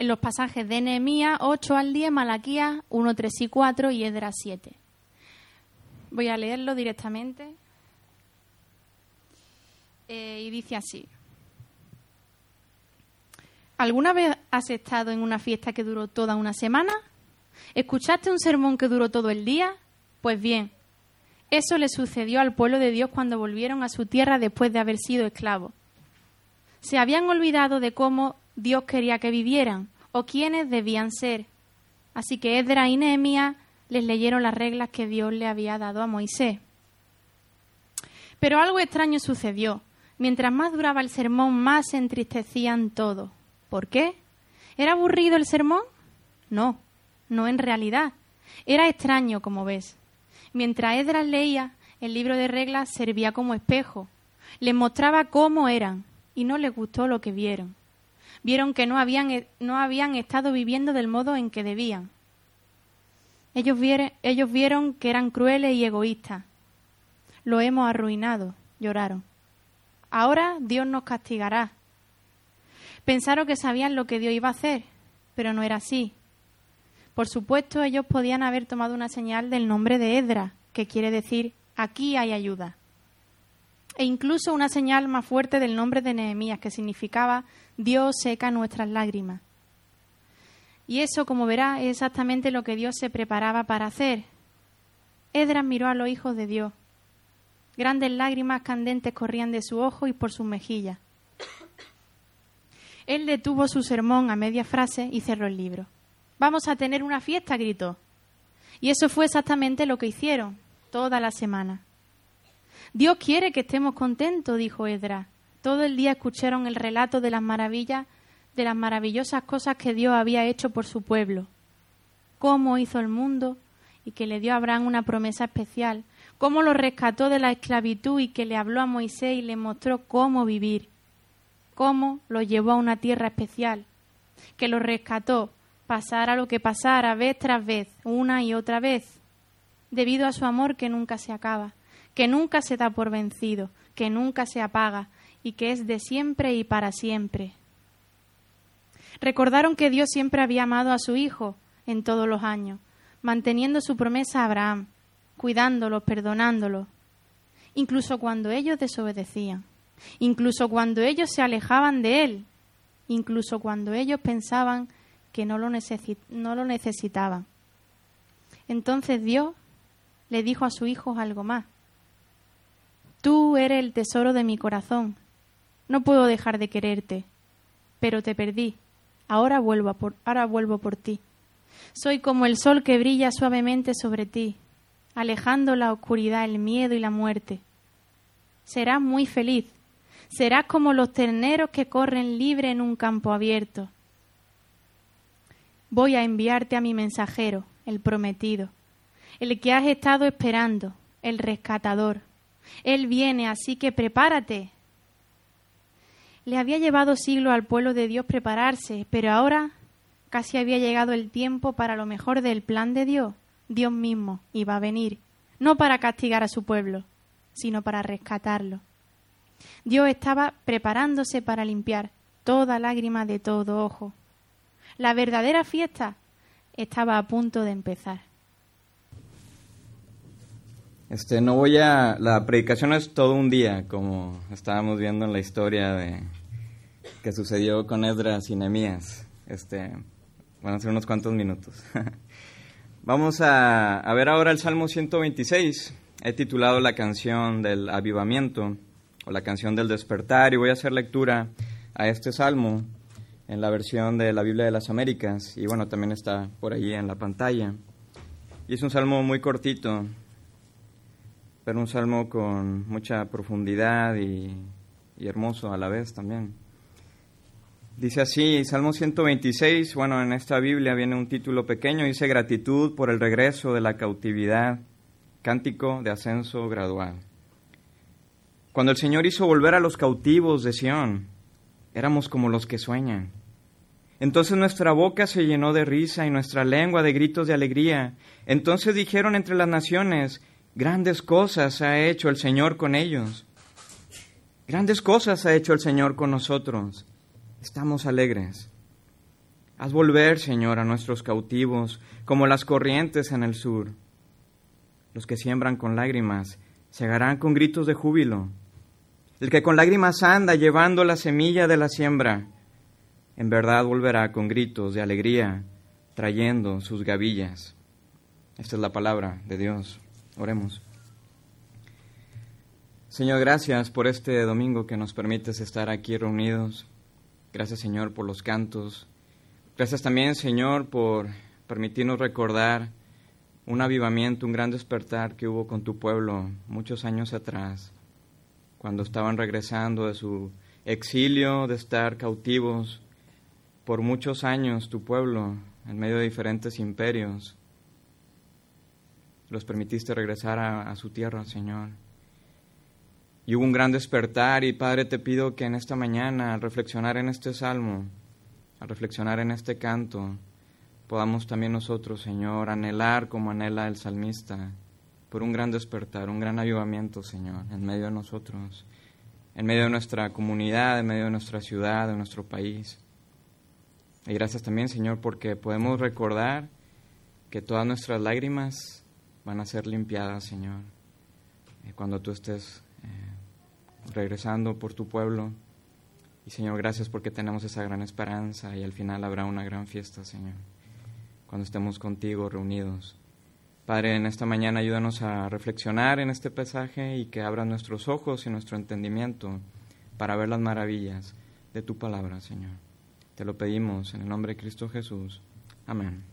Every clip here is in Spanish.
en los pasajes de Nehemías 8 al 10, Malaquías 1, 3 y 4 y Esdras 7. Voy a leerlo directamente. Y dice así. ¿Alguna vez has estado en una fiesta que duró toda una semana? ¿Escuchaste un sermón que duró todo el día? Pues bien, eso le sucedió al pueblo de Dios cuando volvieron a su tierra después de haber sido esclavos. Se habían olvidado de cómo Dios quería que vivieran o quiénes debían ser. Así que Esdras y Nehemías les leyeron las reglas que Dios le había dado a Moisés. Pero algo extraño sucedió. Mientras más duraba el sermón, más se entristecían todos. ¿Por qué? ¿Era aburrido el sermón? No en realidad. Era extraño, como ves. Mientras Esdras leía, el libro de reglas servía como espejo. Les mostraba cómo eran y no les gustó lo que vieron. Vieron que no habían estado viviendo del modo en que debían. Ellos vieron que eran crueles y egoístas. Lo hemos arruinado, lloraron. Ahora Dios nos castigará. Pensaron que sabían lo que Dios iba a hacer, pero no era así. Por supuesto, ellos podían haber tomado una señal del nombre de Esdras, que quiere decir, aquí hay ayuda. E incluso una señal más fuerte del nombre de Nehemías, que significaba, Dios seca nuestras lágrimas. Y eso, como verá, es exactamente lo que Dios se preparaba para hacer. Esdras miró a los hijos de Dios. Grandes lágrimas candentes corrían de su ojo y por sus mejillas. Él detuvo su sermón a media frase y cerró el libro. «Vamos a tener una fiesta», gritó. Y eso fue exactamente lo que hicieron, toda la semana. «Dios quiere que estemos contentos», dijo Esdras. Todo el día escucharon el relato de las maravillas, de las maravillosas cosas que Dios había hecho por su pueblo. Cómo hizo el mundo y que le dio a Abraham una promesa especial. Cómo lo rescató de la esclavitud y que le habló a Moisés y le mostró cómo vivir. Cómo lo llevó a una tierra especial. Que lo rescató, pasara lo que pasara, vez tras vez, una y otra vez. Debido a su amor que nunca se acaba, que nunca se da por vencido, que nunca se apaga y que es de siempre y para siempre. Recordaron que Dios siempre había amado a su Hijo en todos los años, manteniendo su promesa a Abraham, cuidándolo, perdonándolo, incluso cuando ellos desobedecían, incluso cuando ellos se alejaban de Él, incluso cuando ellos pensaban que no lo necesitaban. Entonces Dios le dijo a su Hijo algo más. «Tú eres el tesoro de mi corazón. No puedo dejar de quererte, pero te perdí. Ahora vuelvo por ti. Soy como el sol que brilla suavemente sobre ti, alejando la oscuridad, el miedo y la muerte. Serás muy feliz. Serás como los terneros que corren libres en un campo abierto. Voy a enviarte a mi mensajero, el prometido, el que has estado esperando, el rescatador. Él viene, así que prepárate». Le había llevado siglos al pueblo de Dios prepararse, pero ahora casi había llegado el tiempo para lo mejor del plan de Dios. Dios mismo iba a venir, no para castigar a su pueblo, sino para rescatarlo. Dios estaba preparándose para limpiar toda lágrima de todo ojo. La verdadera fiesta estaba a punto de empezar. La predicación es todo un día, como estábamos viendo en la historia que sucedió con Esdras y Nehemías. Van a ser unos cuantos minutos. Vamos a ver ahora el Salmo 126. He titulado la canción del avivamiento, o la canción del despertar, y voy a hacer lectura a este salmo en la versión de la Biblia de las Américas, y bueno, también está por ahí en la pantalla. Y es un salmo muy cortito, pero un salmo con mucha profundidad y hermoso a la vez también. Dice así, Salmo 126, bueno, en esta Biblia viene un título pequeño, dice gratitud por el regreso de la cautividad, cántico de ascenso gradual. Cuando el Señor hizo volver a los cautivos de Sión, éramos como los que sueñan. Entonces nuestra boca se llenó de risa y nuestra lengua de gritos de alegría. Entonces dijeron entre las naciones, grandes cosas ha hecho el Señor con ellos. Grandes cosas ha hecho el Señor con nosotros. Estamos alegres. Haz volver, Señor, a nuestros cautivos, como las corrientes en el sur. Los que siembran con lágrimas segarán con gritos de júbilo. El que con lágrimas anda llevando la semilla de la siembra, en verdad volverá con gritos de alegría, trayendo sus gavillas. Esta es la palabra de Dios. Oremos. Señor, gracias por este domingo que nos permites estar aquí reunidos. Gracias, Señor, por los cantos. Gracias también, Señor, por permitirnos recordar un avivamiento, un gran despertar que hubo con tu pueblo muchos años atrás, cuando estaban regresando de su exilio, de estar cautivos por muchos años, tu pueblo, en medio de diferentes imperios. Los permitiste regresar a su tierra, Señor. Y hubo un gran despertar, y Padre, te pido que en esta mañana, al reflexionar en este salmo, al reflexionar en este canto, podamos también nosotros, Señor, anhelar como anhela el salmista, por un gran despertar, un gran avivamiento, Señor, en medio de nosotros, en medio de nuestra comunidad, en medio de nuestra ciudad, de nuestro país. Y gracias también, Señor, porque podemos recordar que todas nuestras lágrimas van a ser limpiadas, Señor, cuando tú estés regresando por tu pueblo. Y, Señor, gracias porque tenemos esa gran esperanza y al final habrá una gran fiesta, Señor, cuando estemos contigo reunidos. Padre, en esta mañana ayúdanos a reflexionar en este pasaje y que abras nuestros ojos y nuestro entendimiento para ver las maravillas de tu palabra, Señor. Te lo pedimos en el nombre de Cristo Jesús. Amén.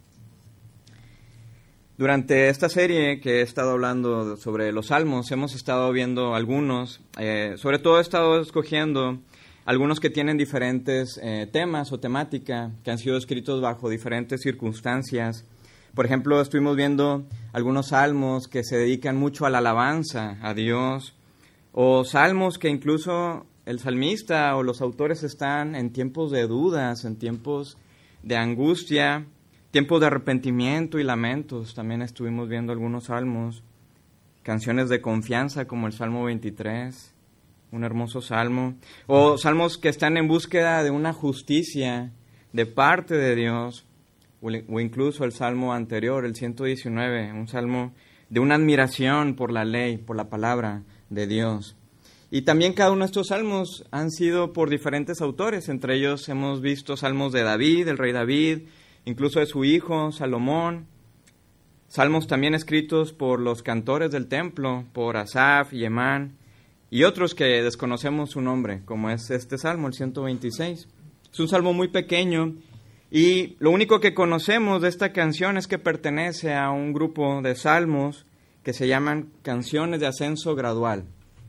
Durante esta serie que he estado hablando sobre los salmos, hemos estado viendo algunos, sobre todo he estado escogiendo algunos que tienen diferentes temas o temática, que han sido escritos bajo diferentes circunstancias. Por ejemplo, estuvimos viendo algunos salmos que se dedican mucho a la alabanza a Dios, o salmos que incluso el salmista o los autores están en tiempos de dudas, en tiempos de angustia, tiempos de arrepentimiento y lamentos. También estuvimos viendo algunos salmos, canciones de confianza como el Salmo 23, un hermoso salmo, o salmos que están en búsqueda de una justicia de parte de Dios, o incluso el salmo anterior, el 119, un salmo de una admiración por la ley, por la palabra de Dios. Y también cada uno de estos salmos han sido por diferentes autores. Entre ellos hemos visto salmos de David, el rey David, incluso de su hijo Salomón. Salmos también escritos por los cantores del templo, por Asaf y Emán, y otros que desconocemos su nombre, como es este salmo, el 126. Es un salmo muy pequeño, y lo único que conocemos de esta canción es que pertenece a un grupo de salmos que se llaman canciones de ascenso gradual,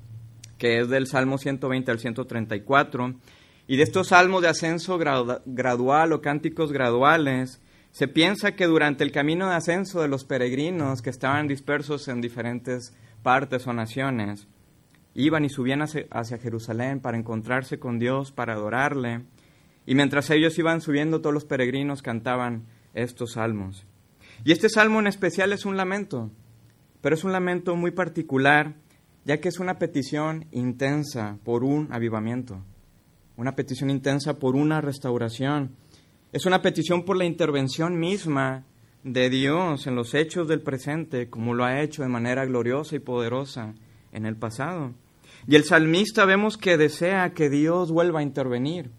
que es del Salmo 120 al 134, y de estos salmos de ascenso gradual o cánticos graduales, se piensa que durante el camino de ascenso de los peregrinos que estaban dispersos en diferentes partes o naciones, iban y subían hacia Jerusalén para encontrarse con Dios, para adorarle, y mientras ellos iban subiendo, todos los peregrinos cantaban estos salmos. Y este salmo en especial es un lamento, pero es un lamento muy particular, ya que es una petición intensa por un avivamiento, una petición intensa por una restauración. Es una petición por la intervención misma de Dios en los hechos del presente, como lo ha hecho de manera gloriosa y poderosa en el pasado. Y el salmista vemos que desea que Dios vuelva a intervenir,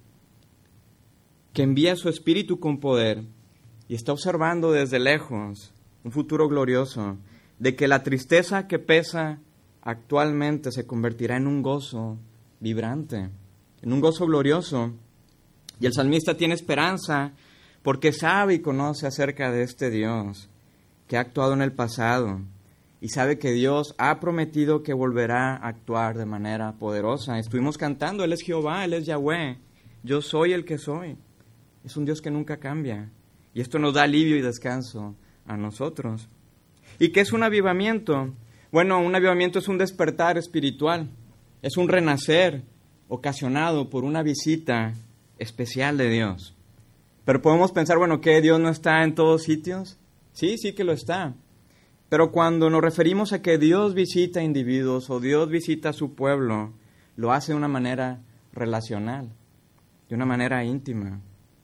que envía su espíritu con poder, y está observando desde lejos un futuro glorioso, de que la tristeza que pesa actualmente se convertirá en un gozo vibrante, en un gozo glorioso. Y el salmista tiene esperanza porque sabe y conoce acerca de este Dios que ha actuado en el pasado, y sabe que Dios ha prometido que volverá a actuar de manera poderosa. Estuvimos cantando, Él es Jehová, Él es Yahweh, yo soy el que soy. Es un Dios que nunca cambia, y esto nos da alivio y descanso a nosotros. ¿Y qué es un avivamiento? Bueno, un avivamiento es un despertar espiritual, es un renacer ocasionado por una visita especial de Dios. Pero podemos pensar, bueno, ¿que Dios no está en todos sitios? Sí, sí que lo está. Pero cuando nos referimos a que Dios visita individuos o Dios visita a su pueblo, lo hace de una manera relacional, de una manera íntima.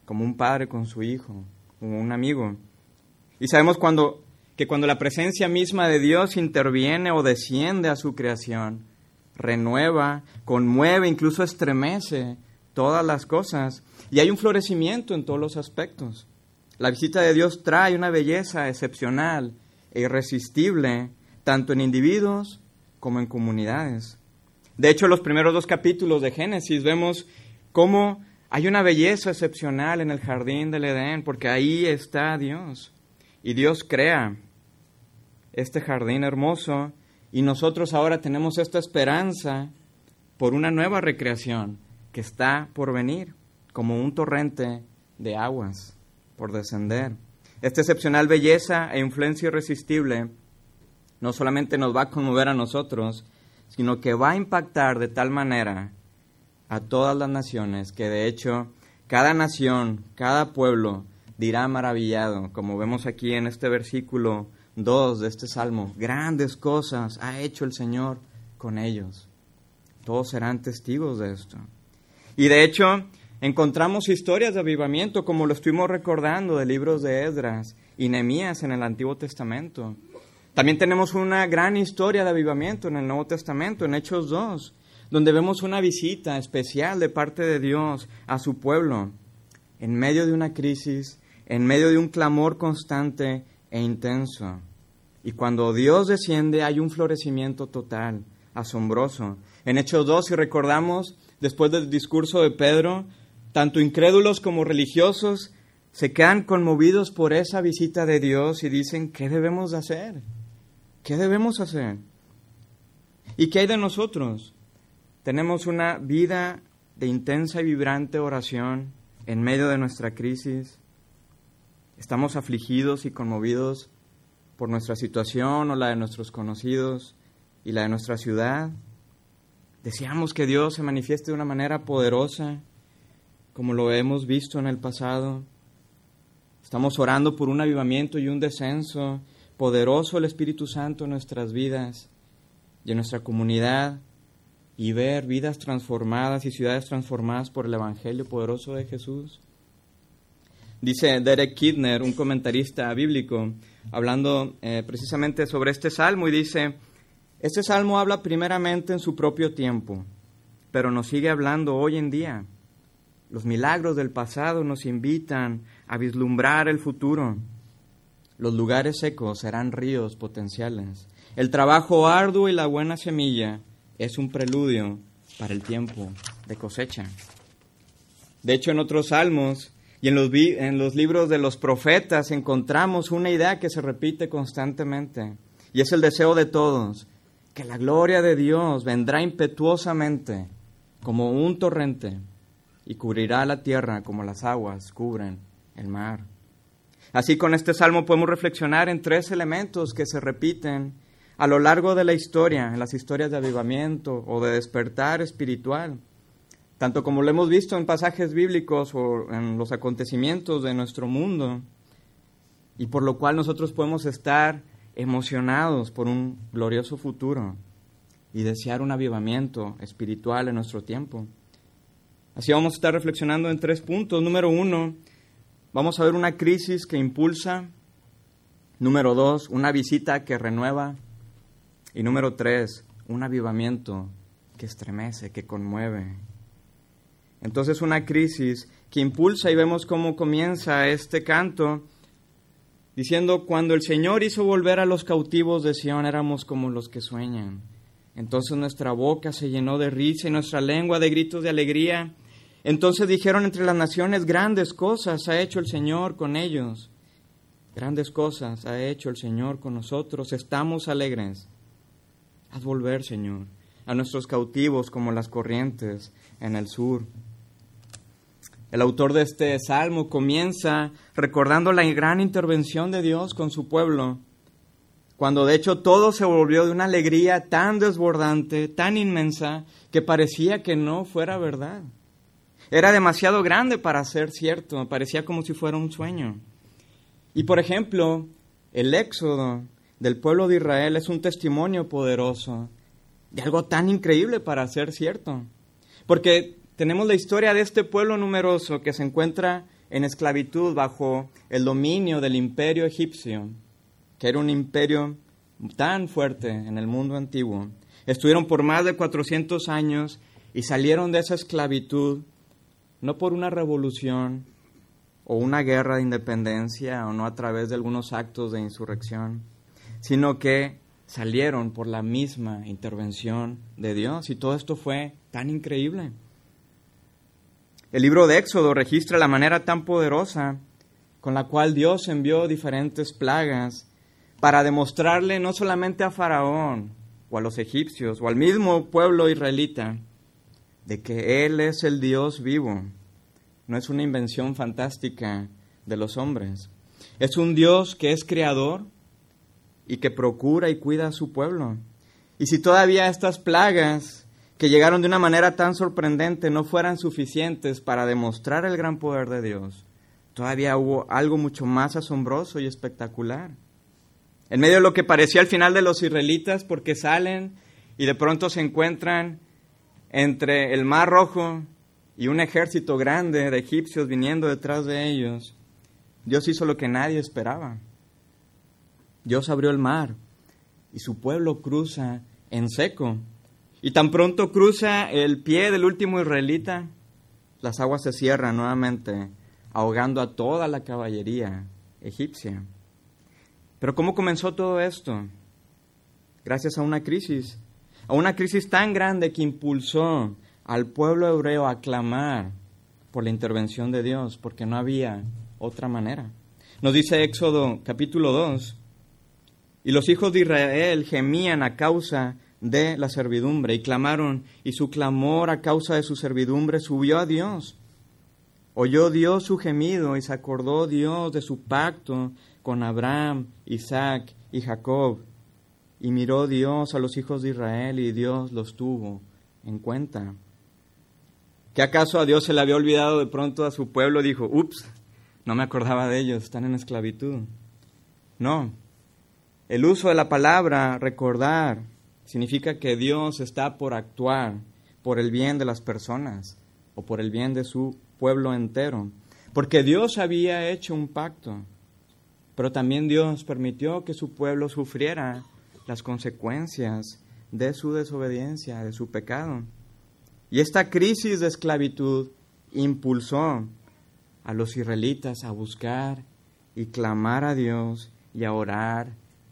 como un padre con su hijo, como un amigo. Y sabemos que cuando la presencia misma de Dios interviene o desciende a su creación, renueva, conmueve, incluso estremece todas las cosas. Y hay un florecimiento en todos los aspectos. La visita de Dios trae una belleza excepcional e irresistible, tanto en individuos como en comunidades. De hecho, los primeros 2 capítulos de Génesis vemos cómo hay una belleza excepcional en el jardín del Edén, porque ahí está Dios. Y Dios crea este jardín hermoso, y nosotros ahora tenemos esta esperanza por una nueva recreación que está por venir, como un torrente de aguas por descender. Esta excepcional belleza e influencia irresistible no solamente nos va a conmover a nosotros, sino que va a impactar de tal manera a todas las naciones, que de hecho cada nación, cada pueblo dirá maravillado, como vemos aquí en este versículo 2 de este salmo: grandes cosas ha hecho el Señor con ellos. Todos serán testigos de esto. Y de hecho encontramos historias de avivamiento, como lo estuvimos recordando, de libros de Esdras y Nehemías en el Antiguo Testamento. También tenemos una gran historia de avivamiento en el Nuevo Testamento, en Hechos 2, donde vemos una visita especial de parte de Dios a su pueblo, en medio de una crisis, en medio de un clamor constante e intenso. Y cuando Dios desciende hay un florecimiento total, asombroso. En Hechos 2, si recordamos, después del discurso de Pedro, tanto incrédulos como religiosos se quedan conmovidos por esa visita de Dios y dicen: ¿qué debemos de hacer? ¿Qué debemos hacer? ¿Y qué hay de nosotros? Tenemos una vida de intensa y vibrante oración en medio de nuestra crisis. Estamos afligidos y conmovidos por nuestra situación o la de nuestros conocidos y la de nuestra ciudad. Deseamos que Dios se manifieste de una manera poderosa, como lo hemos visto en el pasado. Estamos orando por un avivamiento y un descenso poderoso del Espíritu Santo en nuestras vidas y en nuestra comunidad, y ver vidas transformadas y ciudades transformadas por el Evangelio poderoso de Jesús. Dice Derek Kidner, un comentarista bíblico, hablando precisamente sobre este salmo, y dice: este salmo habla primeramente en su propio tiempo, pero nos sigue hablando hoy en día. Los milagros del pasado nos invitan a vislumbrar el futuro. Los lugares secos serán ríos potenciales. El trabajo arduo y la buena semilla es un preludio para el tiempo de cosecha. De hecho, en otros salmos y en los libros de los profetas encontramos una idea que se repite constantemente, y es el deseo de todos, que la gloria de Dios vendrá impetuosamente como un torrente y cubrirá la tierra como las aguas cubren el mar. Así, con este salmo podemos reflexionar en 3 elementos que se repiten a lo largo de la historia, en las historias de avivamiento o de despertar espiritual, tanto como lo hemos visto en pasajes bíblicos o en los acontecimientos de nuestro mundo, y por lo cual nosotros podemos estar emocionados por un glorioso futuro y desear un avivamiento espiritual en nuestro tiempo. Así vamos a estar reflexionando en 3 puntos. Número 1, vamos a ver una crisis que impulsa. Número 2, una visita que renueva. Y número 3, un avivamiento que estremece, que conmueve. Entonces, una crisis que impulsa, y vemos cómo comienza este canto diciendo: cuando el Señor hizo volver a los cautivos de Sión, éramos como los que sueñan. Entonces nuestra boca se llenó de risa y nuestra lengua de gritos de alegría. Entonces dijeron entre las naciones: grandes cosas ha hecho el Señor con ellos. Grandes cosas ha hecho el Señor con nosotros. Estamos alegres. Haz volver, Señor, a nuestros cautivos como las corrientes en el sur. El autor de este salmo comienza recordando la gran intervención de Dios con su pueblo, cuando de hecho todo se volvió de una alegría tan desbordante, tan inmensa, que parecía que no fuera verdad. Era demasiado grande para ser cierto, parecía como si fuera un sueño. Y por ejemplo, el éxodo del pueblo de Israel es un testimonio poderoso de algo tan increíble para ser cierto. Porque tenemos la historia de este pueblo numeroso que se encuentra en esclavitud bajo el dominio del imperio egipcio, que era un imperio tan fuerte en el mundo antiguo. Estuvieron por más de 400 años y salieron de esa esclavitud no por una revolución o una guerra de independencia o no a través de algunos actos de insurrección, sino que salieron por la misma intervención de Dios. Y todo esto fue tan increíble. El libro de Éxodo registra la manera tan poderosa con la cual Dios envió diferentes plagas para demostrarle no solamente a Faraón o a los egipcios o al mismo pueblo israelita de que Él es el Dios vivo. No es una invención fantástica de los hombres. Es un Dios que es creador y que procura y cuida a su pueblo. Y si todavía estas plagas que llegaron de una manera tan sorprendente no fueran suficientes para demostrar el gran poder de Dios, todavía hubo algo mucho más asombroso y espectacular. En medio de lo que parecía el final de los israelitas, porque salen y de pronto se encuentran entre el Mar Rojo y un ejército grande de egipcios viniendo detrás de ellos, Dios hizo lo que nadie esperaba. Dios abrió el mar y su pueblo cruza en seco. Y tan pronto cruza el pie del último israelita, las aguas se cierran nuevamente, ahogando a toda la caballería egipcia. Pero ¿cómo comenzó todo esto? Gracias a una crisis tan grande que impulsó al pueblo hebreo a clamar por la intervención de Dios, porque no había otra manera. Nos dice Éxodo capítulo 2, y los hijos de Israel gemían a causa de la servidumbre y clamaron, y su clamor a causa de su servidumbre subió a Dios. Oyó Dios su gemido y se acordó Dios de su pacto con Abraham, Isaac y Jacob. Y miró Dios a los hijos de Israel y Dios los tuvo en cuenta. ¿Qué acaso a Dios se le había olvidado de pronto a su pueblo? Dijo, ups, no me acordaba de ellos, están en esclavitud. No, el uso de la palabra recordar significa que Dios está por actuar por el bien de las personas o por el bien de su pueblo entero. Porque Dios había hecho un pacto, pero también Dios permitió que su pueblo sufriera las consecuencias de su desobediencia, de su pecado. Y esta crisis de esclavitud impulsó a los israelitas a buscar y clamar a Dios y a orar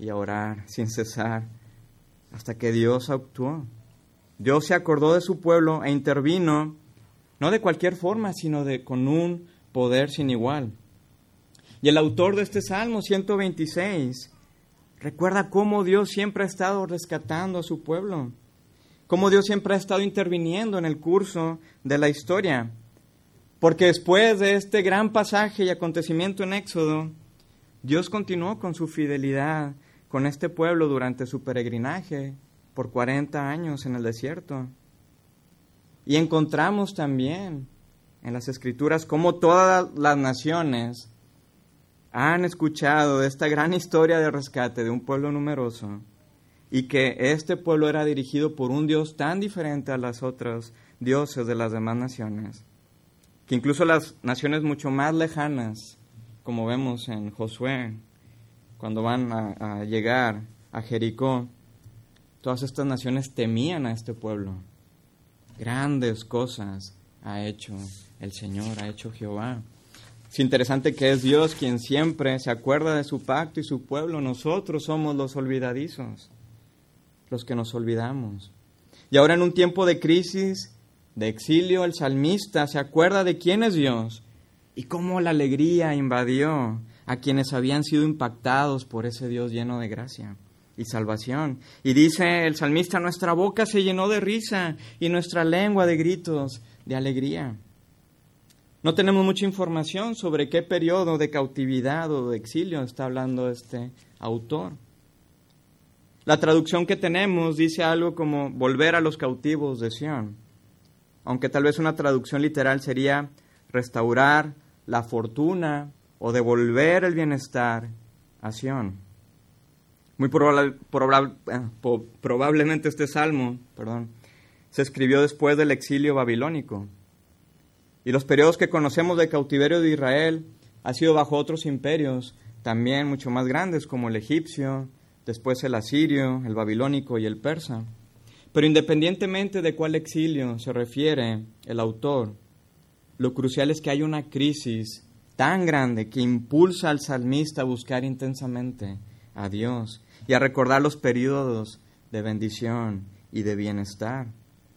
sin cesar hasta que Dios actuó. Dios se acordó de su pueblo e intervino, no de cualquier forma, sino con un poder sin igual. Y el autor de este Salmo 126 recuerda cómo Dios siempre ha estado rescatando a su pueblo, cómo Dios siempre ha estado interviniendo en el curso de la historia. Porque después de este gran pasaje y acontecimiento en Éxodo, Dios continuó con su fidelidad con este pueblo durante su peregrinaje por 40 años en el desierto. Y encontramos también en las Escrituras cómo todas las naciones han escuchado de esta gran historia de rescate de un pueblo numeroso y que este pueblo era dirigido por un Dios tan diferente a los otros dioses de las demás naciones, que incluso las naciones mucho más lejanas, como vemos en Josué, cuando van a llegar a Jericó, todas estas naciones temían a este pueblo. Grandes cosas ha hecho el Señor, ha hecho Jehová. Es interesante que es Dios quien siempre se acuerda de su pacto y su pueblo. Nosotros somos los olvidadizos, los que nos olvidamos. Y ahora en un tiempo de crisis, de exilio, el salmista se acuerda de quién es Dios y cómo la alegría invadió a quienes habían sido impactados por ese Dios lleno de gracia y salvación. Y dice el salmista, nuestra boca se llenó de risa y nuestra lengua de gritos de alegría. No tenemos mucha información sobre qué periodo de cautividad o de exilio está hablando este autor. La traducción que tenemos dice algo como volver a los cautivos de Sión, aunque tal vez una traducción literal sería restaurar la fortuna o devolver el bienestar a Sión. Muy probablemente este salmo, se escribió después del exilio babilónico. Y los periodos que conocemos del cautiverio de Israel ha sido bajo otros imperios, también mucho más grandes, como el egipcio, después el asirio, el babilónico y el persa. Pero independientemente de cuál exilio se refiere el autor, lo crucial es que hay una crisis tan grande que impulsa al salmista a buscar intensamente a Dios y a recordar los periodos de bendición y de bienestar.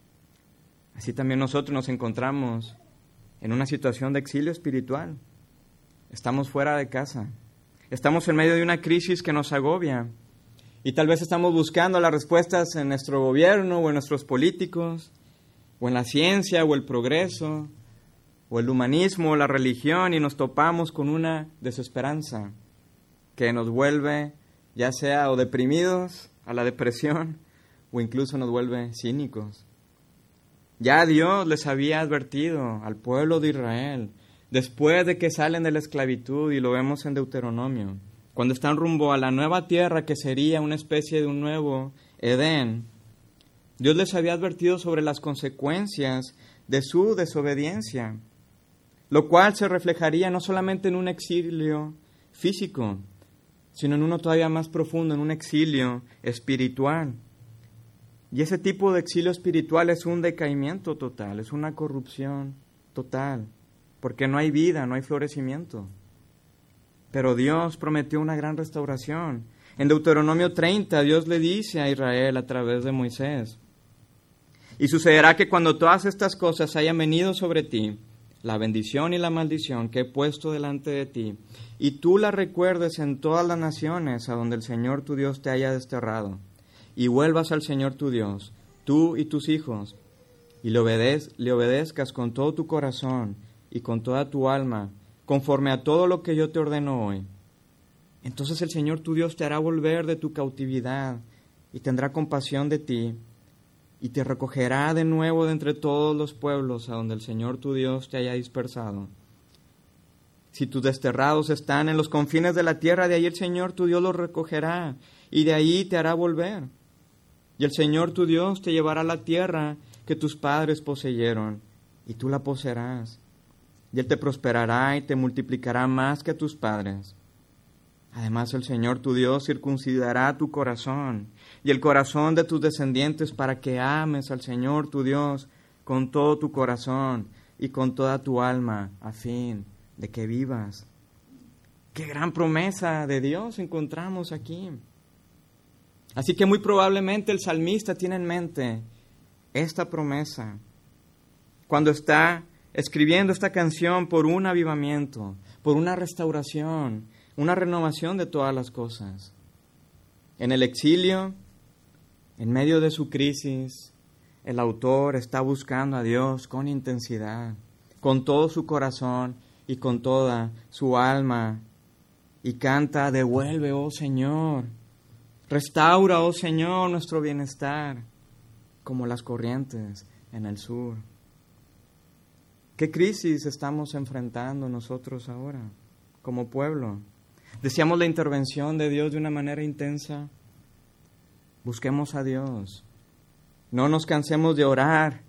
Así también nosotros nos encontramos en una situación de exilio espiritual. Estamos fuera de casa. Estamos en medio de una crisis que nos agobia. Y tal vez estamos buscando las respuestas en nuestro gobierno o en nuestros políticos, o en la ciencia o el progreso, o el humanismo o la religión, y nos topamos con una desesperanza que nos vuelve ya sea o deprimidos a la depresión o incluso nos vuelve cínicos. Ya Dios les había advertido al pueblo de Israel después de que salen de la esclavitud, y lo vemos en Deuteronomio, cuando están rumbo a la nueva tierra que sería una especie de un nuevo Edén. Dios les había advertido sobre las consecuencias de su desobediencia, lo cual se reflejaría no solamente en un exilio físico, sino en uno todavía más profundo, en un exilio espiritual. Y ese tipo de exilio espiritual es un decaimiento total, es una corrupción total, porque no hay vida, no hay florecimiento. Pero Dios prometió una gran restauración. En Deuteronomio 30, Dios le dice a Israel a través de Moisés: y sucederá que cuando todas estas cosas hayan venido sobre ti, la bendición y la maldición que he puesto delante de ti, y tú la recuerdes en todas las naciones a donde el Señor tu Dios te haya desterrado, y vuelvas al Señor tu Dios, tú y tus hijos, y le obedezcas con todo tu corazón y con toda tu alma, conforme a todo lo que yo te ordeno hoy. Entonces el Señor tu Dios te hará volver de tu cautividad y tendrá compasión de ti, y te recogerá de nuevo de entre todos los pueblos a donde el Señor tu Dios te haya dispersado. Si tus desterrados están en los confines de la tierra, de ahí el Señor tu Dios los recogerá, y de ahí te hará volver. Y el Señor tu Dios te llevará a la tierra que tus padres poseyeron, y tú la poseerás. Y Él te prosperará y te multiplicará más que a tus padres. Además, el Señor tu Dios circuncidará tu corazón y el corazón de tus descendientes, para que ames al Señor tu Dios con todo tu corazón y con toda tu alma, a fin de que vivas. ¡Qué gran promesa de Dios encontramos aquí! Así que muy probablemente el salmista tiene en mente esta promesa cuando está escribiendo esta canción por un avivamiento, por una restauración, una renovación de todas las cosas. En el exilio, en medio de su crisis, el autor está buscando a Dios con intensidad, con todo su corazón y con toda su alma, y canta: devuelve, oh Señor, restaura, oh Señor, nuestro bienestar, como las corrientes en el sur. ¿Qué crisis estamos enfrentando nosotros ahora, como pueblo? ¿Deseamos la intervención de Dios de una manera intensa? Busquemos a Dios. No nos cansemos de orar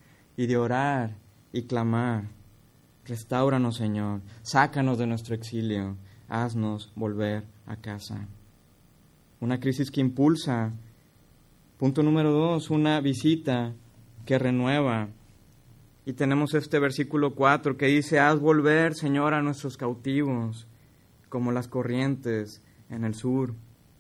y clamar. Restáuranos, Señor. Sácanos de nuestro exilio. Haznos volver a casa. Una crisis que impulsa. Punto número 2, una visita que renueva. Y tenemos este versículo 4 que dice: haz volver, Señor, a nuestros cautivos, como las corrientes en el sur.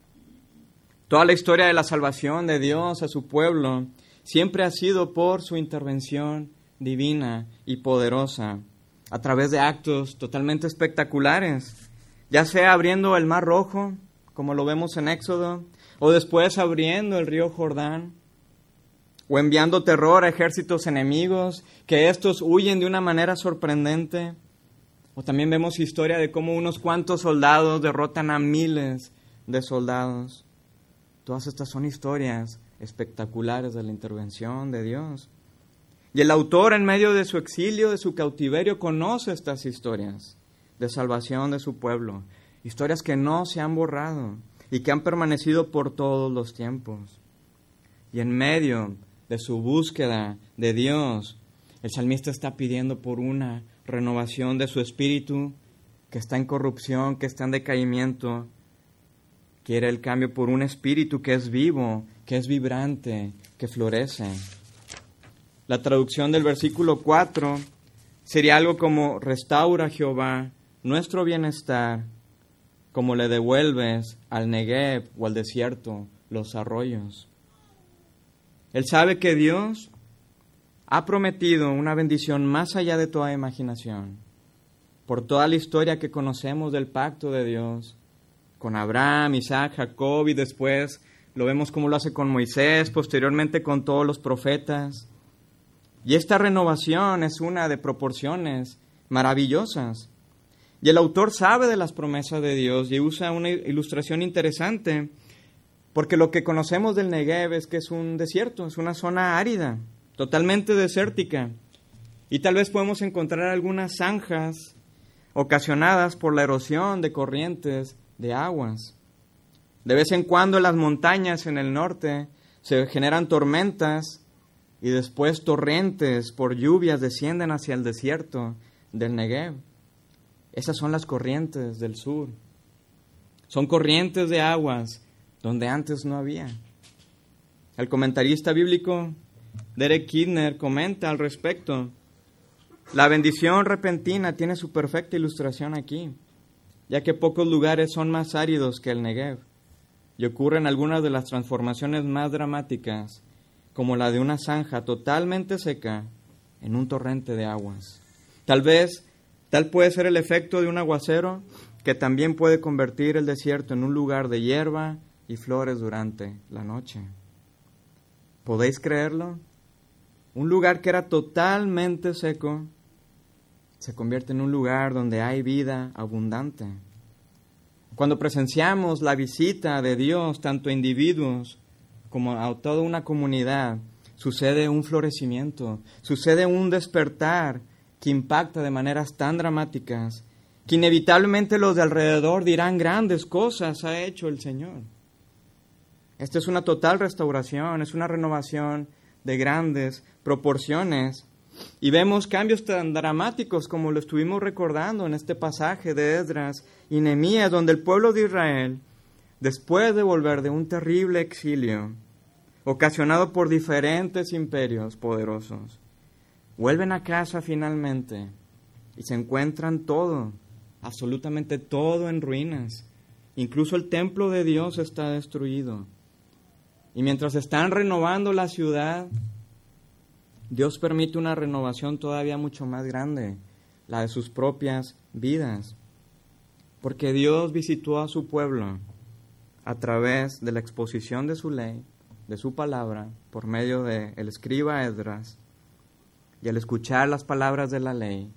Toda la historia de la salvación de Dios a su pueblo siempre ha sido por su intervención divina y poderosa, a través de actos totalmente espectaculares, ya sea abriendo el Mar Rojo, como lo vemos en Éxodo, o después abriendo el río Jordán, o enviando terror a ejércitos enemigos, que estos huyen de una manera sorprendente. O también vemos historia de cómo unos cuantos soldados derrotan a miles de soldados. Todas estas son historias espectaculares de la intervención de Dios. Y el autor, en medio de su exilio, de su cautiverio, conoce estas historias de salvación de su pueblo. Historias que no se han borrado y que han permanecido por todos los tiempos. Y en medio de su búsqueda de Dios, el salmista está pidiendo por una renovación de su espíritu, que está en corrupción, que está en decaimiento. Quiere el cambio por un espíritu que es vivo, que es vibrante, que florece. La traducción del versículo 4 sería algo como: restaura, Jehová, nuestro bienestar, como le devuelves al Negev o al desierto los arroyos. Él sabe que Dios ha prometido una bendición más allá de toda imaginación. Por toda la historia que conocemos del pacto de Dios, con Abraham, Isaac, Jacob, y después lo vemos como lo hace con Moisés, posteriormente con todos los profetas. Y esta renovación es una de proporciones maravillosas. Y el autor sabe de las promesas de Dios y usa una ilustración interesante, porque lo que conocemos del Negev es que es un desierto, es una zona árida, totalmente desértica. Y tal vez podemos encontrar algunas zanjas ocasionadas por la erosión de corrientes de aguas. De vez en cuando en las montañas en el norte se generan tormentas y después torrentes por lluvias descienden hacia el desierto del Negev. Esas son las corrientes del sur. Son corrientes de aguas donde antes no había. El comentarista bíblico Derek Kidner comenta al respecto: la bendición repentina tiene su perfecta ilustración aquí, ya que pocos lugares son más áridos que el Negev, y ocurren algunas de las transformaciones más dramáticas, como la de una zanja totalmente seca en un torrente de aguas. Tal puede ser el efecto de un aguacero que también puede convertir el desierto en un lugar de hierba y flores durante la noche. ¿Podéis creerlo? Un lugar que era totalmente seco se convierte en un lugar donde hay vida abundante. Cuando presenciamos la visita de Dios tanto a individuos como a toda una comunidad, sucede un florecimiento, sucede un despertar que impacta de maneras tan dramáticas que inevitablemente los de alrededor dirán: grandes cosas ha hecho el Señor. Esta es una total restauración, es una renovación de grandes proporciones. Y vemos cambios tan dramáticos como lo estuvimos recordando en este pasaje de Esdras y Nehemías, donde el pueblo de Israel, después de volver de un terrible exilio ocasionado por diferentes imperios poderosos, vuelven a casa finalmente y se encuentran todo, absolutamente todo en ruinas. Incluso el templo de Dios está destruido. Y mientras están renovando la ciudad, Dios permite una renovación todavía mucho más grande, la de sus propias vidas. Porque Dios visitó a su pueblo a través de la exposición de su ley, de su palabra, por medio del escriba Esdras. Y al escuchar las palabras de la ley,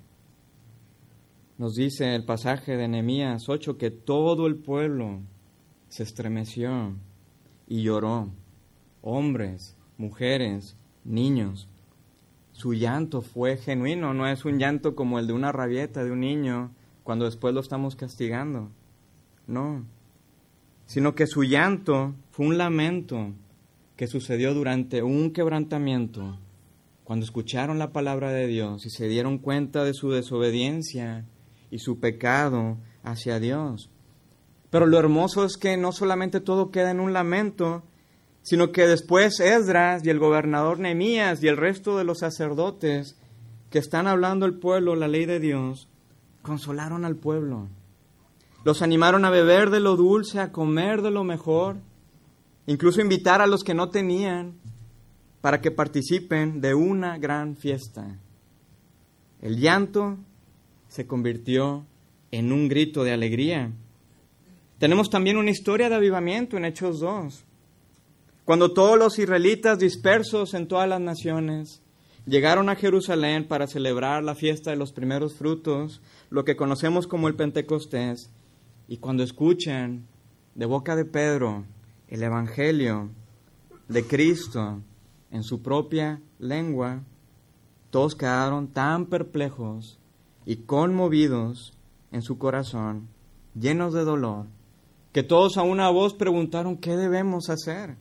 nos dice el pasaje de Nehemías 8 que todo el pueblo se estremeció y lloró. Hombres, mujeres, niños. Su llanto fue genuino, no es un llanto como el de una rabieta de un niño cuando después lo estamos castigando. No, sino que su llanto fue un lamento que sucedió durante un quebrantamiento, cuando escucharon la palabra de Dios y se dieron cuenta de su desobediencia y su pecado hacia Dios. Pero lo hermoso es que no solamente todo queda en un lamento, sino que después Esdras y el gobernador Nehemías y el resto de los sacerdotes que están hablando al pueblo la ley de Dios, consolaron al pueblo. Los animaron a beber de lo dulce, a comer de lo mejor, incluso invitar a los que no tenían para que participen de una gran fiesta. El llanto se convirtió en un grito de alegría. Tenemos también una historia de avivamiento en Hechos 2. Cuando todos los israelitas dispersos en todas las naciones llegaron a Jerusalén para celebrar la fiesta de los primeros frutos, lo que conocemos como el Pentecostés, y cuando escuchan de boca de Pedro el Evangelio de Cristo en su propia lengua, todos quedaron tan perplejos y conmovidos en su corazón, llenos de dolor, que todos a una voz preguntaron: ¿qué debemos hacer?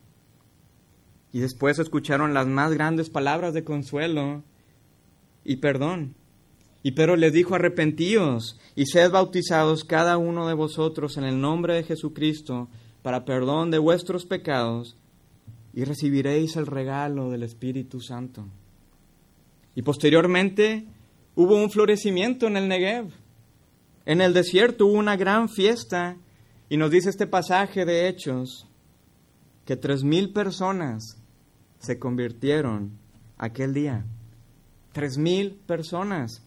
Y después escucharon las más grandes palabras de consuelo y perdón. Y Pedro les dijo: arrepentíos y sed bautizados cada uno de vosotros en el nombre de Jesucristo para perdón de vuestros pecados, y recibiréis el regalo del Espíritu Santo. Y posteriormente hubo un florecimiento en el Negev. En el desierto hubo una gran fiesta, y nos dice este pasaje de Hechos que 3,000 personas se convirtieron aquel día. 3,000 personas.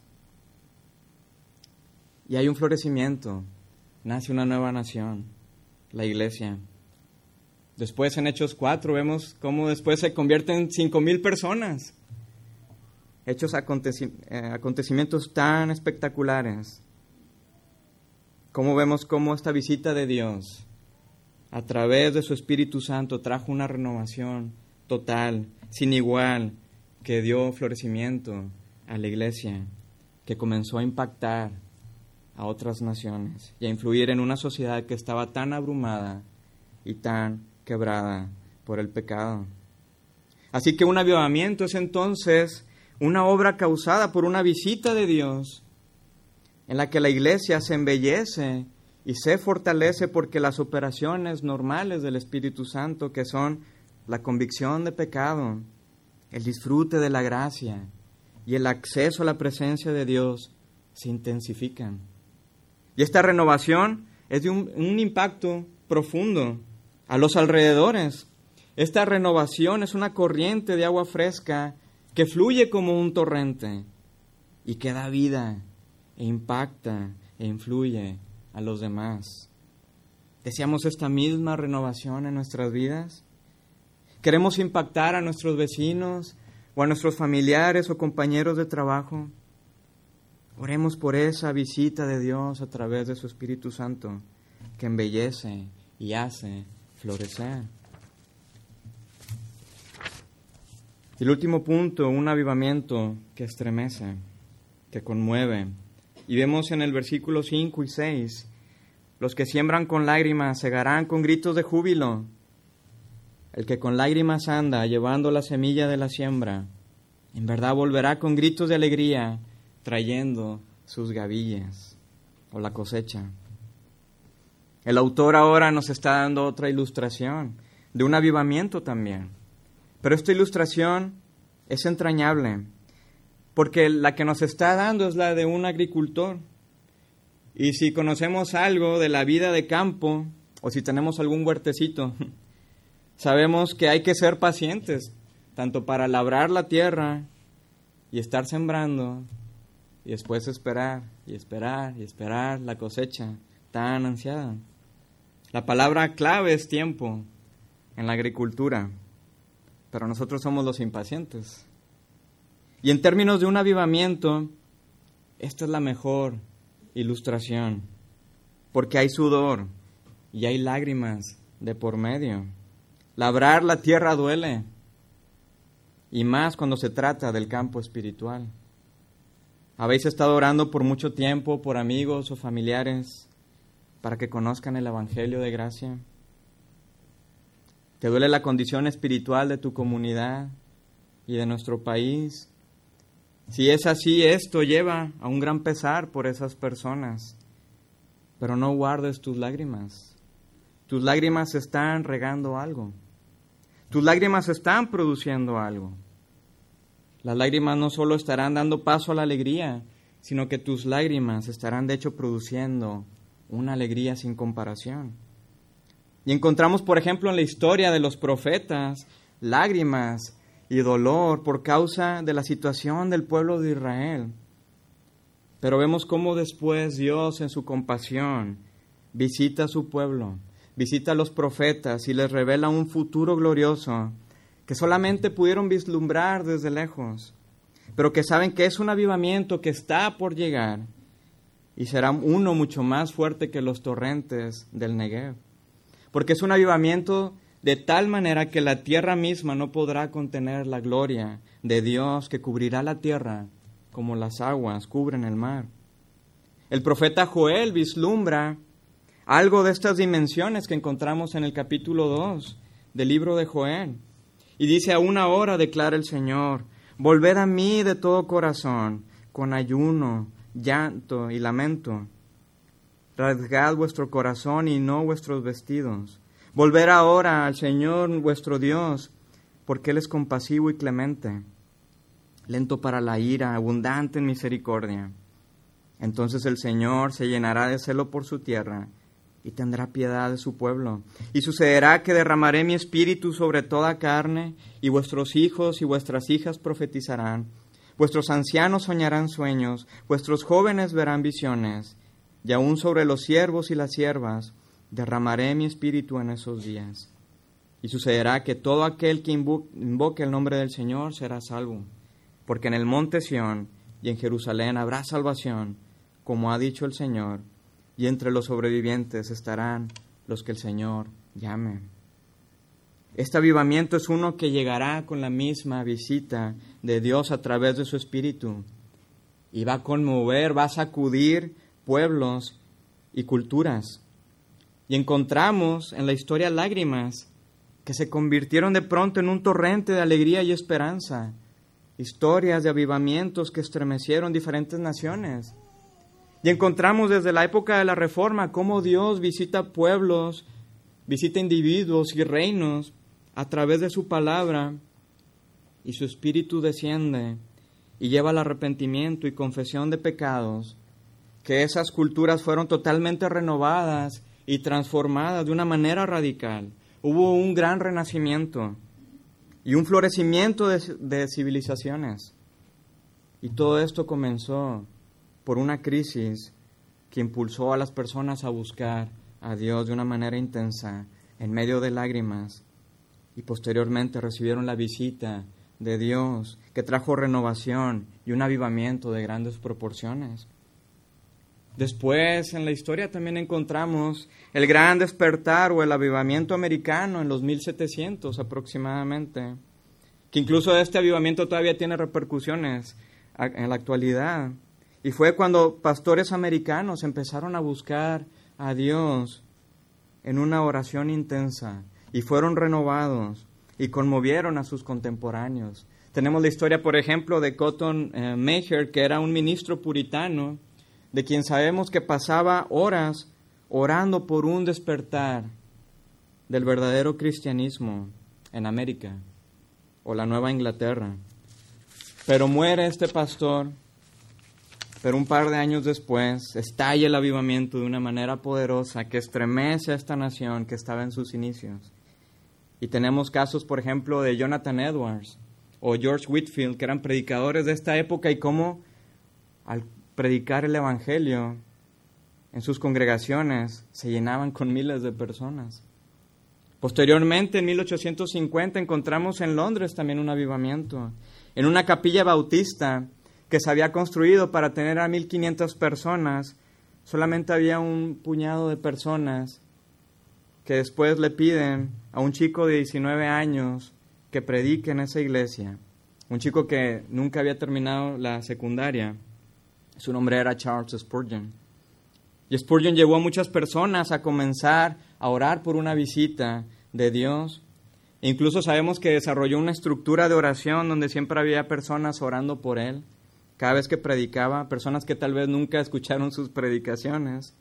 Y hay un florecimiento, nace una nueva nación, la iglesia. Después en Hechos 4 vemos cómo después se convierten 5,000 personas. Hechos acontecimientos tan espectaculares. Cómo vemos cómo esta visita de Dios, a través de su Espíritu Santo, trajo una renovación total, sin igual, que dio florecimiento a la iglesia, que comenzó a impactar a otras naciones y a influir en una sociedad que estaba tan abrumada y tan quebrada por el pecado. Así que un avivamiento es entonces una obra causada por una visita de Dios en la que la iglesia se embellece y se fortalece porque las operaciones normales del Espíritu Santo, que son la convicción de pecado, el disfrute de la gracia y el acceso a la presencia de Dios, se intensifican. Y esta renovación es de un impacto profundo a los alrededores. Esta renovación es una corriente de agua fresca que fluye como un torrente y que da vida e impacta e influye a los demás. ¿Deseamos esta misma renovación en nuestras vidas? ¿Queremos impactar a nuestros vecinos o a nuestros familiares o compañeros de trabajo? Oremos por esa visita de Dios a través de su Espíritu Santo, que embellece y hace florecer. Y el último punto, un avivamiento que estremece, que conmueve. Y vemos en el versículo 5 y 6, los que siembran con lágrimas segarán con gritos de júbilo. El que con lágrimas anda llevando la semilla de la siembra, en verdad volverá con gritos de alegría, trayendo sus gavillas o la cosecha. El autor ahora nos está dando otra ilustración de un avivamiento también. Pero esta ilustración es entrañable, porque la que nos está dando es la de un agricultor. Y si conocemos algo de la vida de campo, o si tenemos algún huertecito, sabemos que hay que ser pacientes, tanto para labrar la tierra y estar sembrando, y después esperar, y esperar, y esperar la cosecha tan ansiada. La palabra clave es tiempo en la agricultura, pero nosotros somos los impacientes. Y en términos de un avivamiento, esta es la mejor ilustración, porque hay sudor y hay lágrimas de por medio. Labrar la tierra duele, y más cuando se trata del campo espiritual. ¿Habéis estado orando por mucho tiempo por amigos o familiares para que conozcan el Evangelio de gracia? ¿Te duele la condición espiritual de tu comunidad y de nuestro país? Si es así, esto lleva a un gran pesar por esas personas. Pero no guardes tus lágrimas. Tus lágrimas están regando algo. Tus lágrimas están produciendo algo. Las lágrimas no solo estarán dando paso a la alegría, sino que tus lágrimas estarán de hecho produciendo una alegría sin comparación. Y encontramos, por ejemplo, en la historia de los profetas, lágrimas y dolor por causa de la situación del pueblo de Israel. Pero vemos cómo después Dios, en su compasión, visita a su pueblo, visita a los profetas y les revela un futuro glorioso que solamente pudieron vislumbrar desde lejos, pero que saben que es un avivamiento que está por llegar y será uno mucho más fuerte que los torrentes del Negev, porque es un avivamiento de tal manera que la tierra misma no podrá contener la gloria de Dios que cubrirá la tierra como las aguas cubren el mar. El profeta Joel vislumbra algo de estas dimensiones que encontramos en el capítulo 2 del libro de Joel. Y dice: aún ahora declara el Señor, volved a mí de todo corazón, con ayuno, llanto y lamento. Rasgad vuestro corazón y no vuestros vestidos. Volver ahora al Señor vuestro Dios, porque Él es compasivo y clemente, lento para la ira, abundante en misericordia. Entonces el Señor se llenará de celo por su tierra y tendrá piedad de su pueblo. Y sucederá que derramaré mi espíritu sobre toda carne, y vuestros hijos y vuestras hijas profetizarán. Vuestros ancianos soñarán sueños, vuestros jóvenes verán visiones, y aún sobre los siervos y las siervas derramaré mi espíritu en esos días. Y sucederá que todo aquel que invoque el nombre del Señor será salvo, porque en el monte Sión y en Jerusalén habrá salvación, como ha dicho el Señor, y entre los sobrevivientes estarán los que el Señor llame. Este avivamiento es uno que llegará con la misma visita de Dios a través de su Espíritu, y va a conmover, va a sacudir pueblos y culturas. Y encontramos en la historia lágrimas que se convirtieron de pronto en un torrente de alegría y esperanza. Historias de avivamientos que estremecieron diferentes naciones. Y encontramos desde la época de la Reforma cómo Dios visita pueblos, visita individuos y reinos a través de su palabra, y su Espíritu desciende y lleva al arrepentimiento y confesión de pecados, que esas culturas fueron totalmente renovadas y transformadas de una manera radical. Hubo un gran renacimiento y un florecimiento de civilizaciones. Y todo esto comenzó por una crisis que impulsó a las personas a buscar a Dios de una manera intensa, en medio de lágrimas, y posteriormente recibieron la visita de Dios, que trajo renovación y un avivamiento de grandes proporciones. Después, en la historia también encontramos el gran despertar o el avivamiento americano en los 1700 aproximadamente, que incluso este avivamiento todavía tiene repercusiones en la actualidad. Y fue cuando pastores americanos empezaron a buscar a Dios en una oración intensa y fueron renovados y conmovieron a sus contemporáneos. Tenemos la historia, por ejemplo, de Cotton Mather, que era un ministro puritano, de quien sabemos que pasaba horas orando por un despertar del verdadero cristianismo en América o la Nueva Inglaterra. Pero muere este pastor, pero un par de años después estalla el avivamiento de una manera poderosa que estremece a esta nación que estaba en sus inicios. Y tenemos casos, por ejemplo, de Jonathan Edwards o George Whitefield, que eran predicadores de esta época, y cómo al predicar el Evangelio en sus congregaciones se llenaban con miles de personas. Posteriormente, en 1850, encontramos en Londres también un avivamiento. En una capilla bautista que se había construido para tener a 1,500 personas, solamente había un puñado de personas que después le piden a un chico de 19 años que predique en esa iglesia. Un chico que nunca había terminado la secundaria. Su nombre era Charles Spurgeon. Y Spurgeon llevó a muchas personas a comenzar a orar por una visita de Dios. E incluso sabemos que desarrolló una estructura de oración donde siempre había personas orando por él. Cada vez que predicaba, personas que tal vez nunca escucharon sus predicaciones.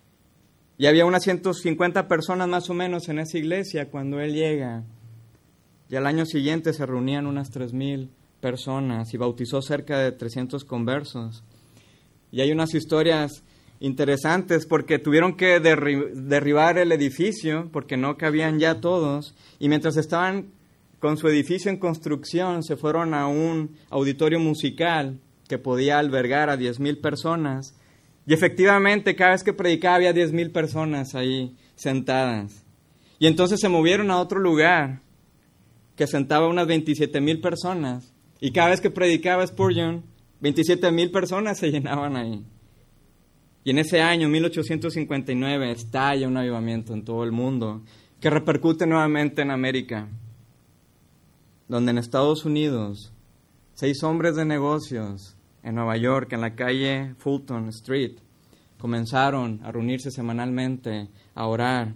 Y había unas 150 personas más o menos en esa iglesia cuando él llega. Y al año siguiente se reunían unas 3,000 personas y bautizó cerca de 300 conversos. Y hay unas historias interesantes porque tuvieron que derribar el edificio porque no cabían ya todos. Y mientras estaban con su edificio en construcción, se fueron a un auditorio musical que podía albergar a 10,000 personas. Y efectivamente, cada vez que predicaba había 10,000 personas ahí sentadas. Y entonces se movieron a otro lugar que sentaba unas 27,000 personas. Y cada vez que predicaba Spurgeon, 27,000 personas se llenaban ahí. Y en ese año, 1859, estalla un avivamiento en todo el mundo que repercute nuevamente en América, donde en Estados Unidos 6 hombres de negocios en Nueva York, en la calle Fulton Street, comenzaron a reunirse semanalmente a orar.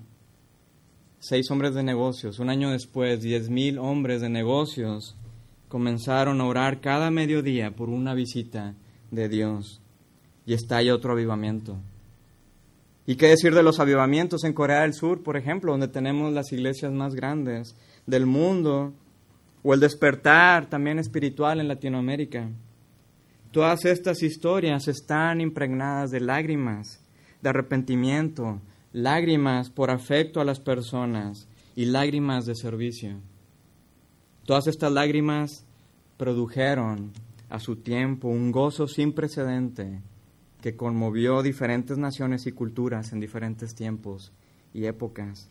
6 hombres de negocios. Un año después, 10,000 hombres de negocios comenzaron a orar cada mediodía por una visita de Dios y estalla otro avivamiento. ¿Y qué decir de los avivamientos en Corea del Sur, por ejemplo, donde tenemos las iglesias más grandes del mundo, o el despertar también espiritual en Latinoamérica? Todas estas historias están impregnadas de lágrimas, de arrepentimiento, lágrimas por afecto a las personas y lágrimas de servicio. Todas estas lágrimas produjeron a su tiempo un gozo sin precedente que conmovió diferentes naciones y culturas en diferentes tiempos y épocas.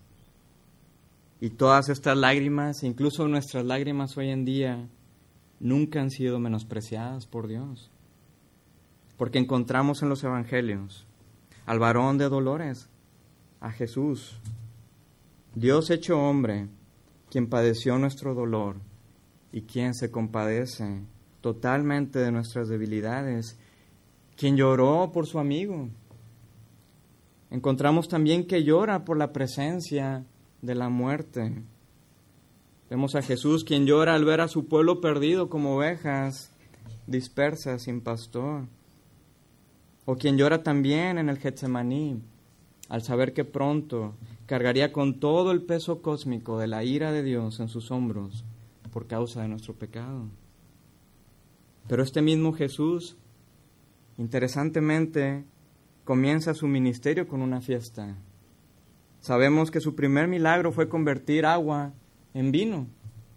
Y todas estas lágrimas, incluso nuestras lágrimas hoy en día, nunca han sido menospreciadas por Dios. Porque encontramos en los evangelios al varón de dolores, a Jesús, Dios hecho hombre, quien padeció nuestro dolor y quien se compadece totalmente de nuestras debilidades, quien lloró por su amigo. Encontramos también que llora por la presencia de la muerte. Vemos a Jesús quien llora al ver a su pueblo perdido como ovejas dispersas sin pastor. O quien llora también en el Getsemaní al saber que pronto cargaría con todo el peso cósmico de la ira de Dios en sus hombros por causa de nuestro pecado. Pero este mismo Jesús, interesantemente, comienza su ministerio con una fiesta. Sabemos que su primer milagro fue convertir agua en vino.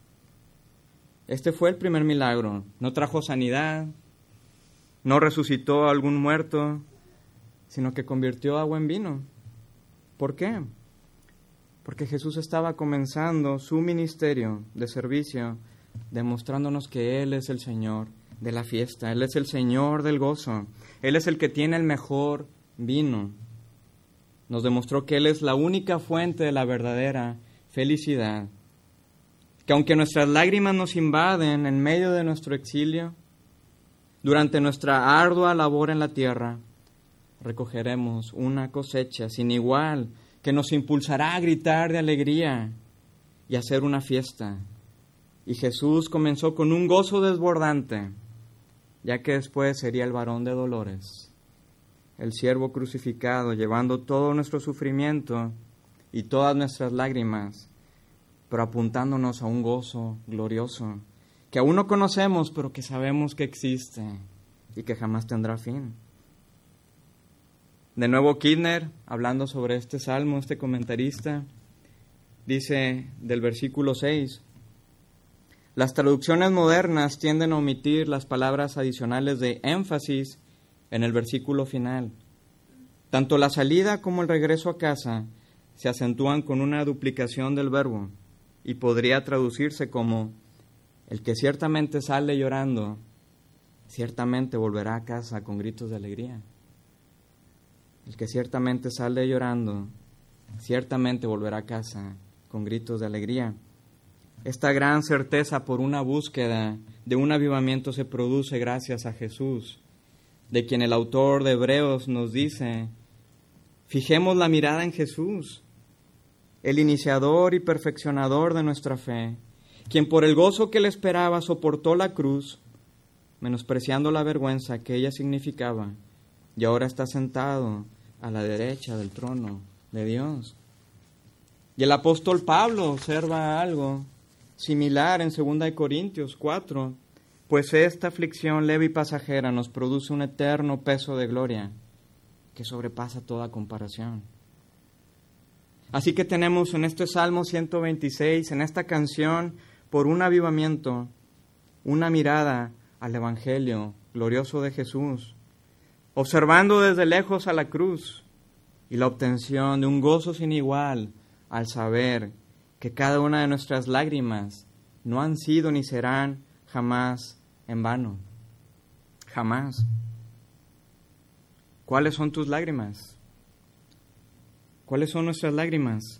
Este fue el primer milagro. No trajo sanidad, no resucitó a algún muerto, sino que convirtió agua en vino. ¿Por qué? Porque Jesús estaba comenzando su ministerio de servicio, demostrándonos que Él es el Señor de la fiesta, Él es el Señor del gozo, Él es el que tiene el mejor vino. Nos demostró que Él es la única fuente de la verdadera felicidad, que aunque nuestras lágrimas nos invaden en medio de nuestro exilio, durante nuestra ardua labor en la tierra, recogeremos una cosecha sin igual que nos impulsará a gritar de alegría y a hacer una fiesta. Y Jesús comenzó con un gozo desbordante, ya que después sería el varón de dolores, el siervo crucificado, llevando todo nuestro sufrimiento y todas nuestras lágrimas, pero apuntándonos a un gozo glorioso, que aún no conocemos, pero que sabemos que existe y que jamás tendrá fin. De nuevo Kidner, hablando sobre este salmo, este comentarista, dice del versículo 6, las traducciones modernas tienden a omitir las palabras adicionales de énfasis en el versículo final. Tanto la salida como el regreso a casa se acentúan con una duplicación del verbo y podría traducirse como el que ciertamente sale llorando, ciertamente volverá a casa con gritos de alegría. El que ciertamente sale llorando, ciertamente volverá a casa con gritos de alegría. Esta gran certeza por una búsqueda de un avivamiento se produce gracias a Jesús, de quien el autor de Hebreos nos dice, fijemos la mirada en Jesús, el iniciador y perfeccionador de nuestra fe, quien por el gozo que le esperaba soportó la cruz, menospreciando la vergüenza que ella significaba, y ahora está sentado a la derecha del trono de Dios. Y el apóstol Pablo observa algo similar en 2 Corintios 4, pues esta aflicción leve y pasajera nos produce un eterno peso de gloria que sobrepasa toda comparación. Así que tenemos en este Salmo 126, en esta canción, por un avivamiento, una mirada al Evangelio glorioso de Jesús, observando desde lejos a la cruz y la obtención de un gozo sin igual al saber que cada una de nuestras lágrimas no han sido ni serán jamás en vano. Jamás. ¿Cuáles son tus lágrimas? ¿Cuáles son nuestras lágrimas?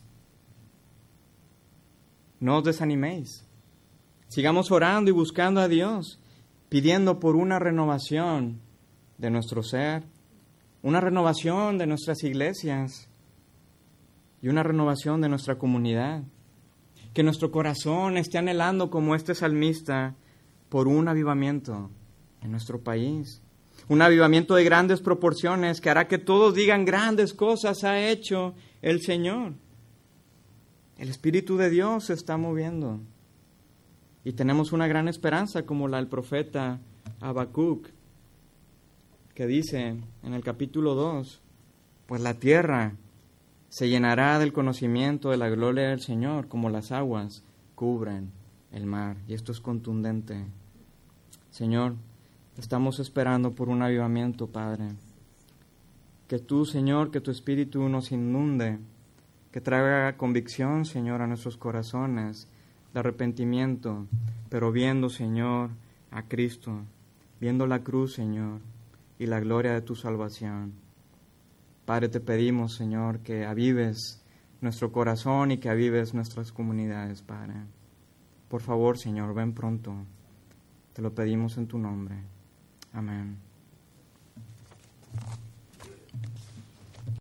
No os desaniméis. Sigamos orando y buscando a Dios, pidiendo por una renovación de nuestro ser, una renovación de nuestras iglesias y una renovación de nuestra comunidad. Que nuestro corazón esté anhelando como este salmista por un avivamiento en nuestro país. Un avivamiento de grandes proporciones que hará que todos digan grandes cosas ha hecho el Señor. El Espíritu de Dios se está moviendo. Y tenemos una gran esperanza como la del profeta Habacuc, que dice en el capítulo 2, pues la tierra se llenará del conocimiento de la gloria del Señor, como las aguas cubren el mar. Y esto es contundente. Señor, estamos esperando por un avivamiento, Padre. Que tú, Señor, que tu Espíritu nos inunde, que traiga convicción, Señor, a nuestros corazones, de arrepentimiento, pero viendo, Señor, a Cristo, viendo la cruz, Señor, y la gloria de tu salvación. Padre, te pedimos, Señor, que avives nuestro corazón y que avives nuestras comunidades, Padre. Por favor, Señor, ven pronto. Te lo pedimos en tu nombre. Amén.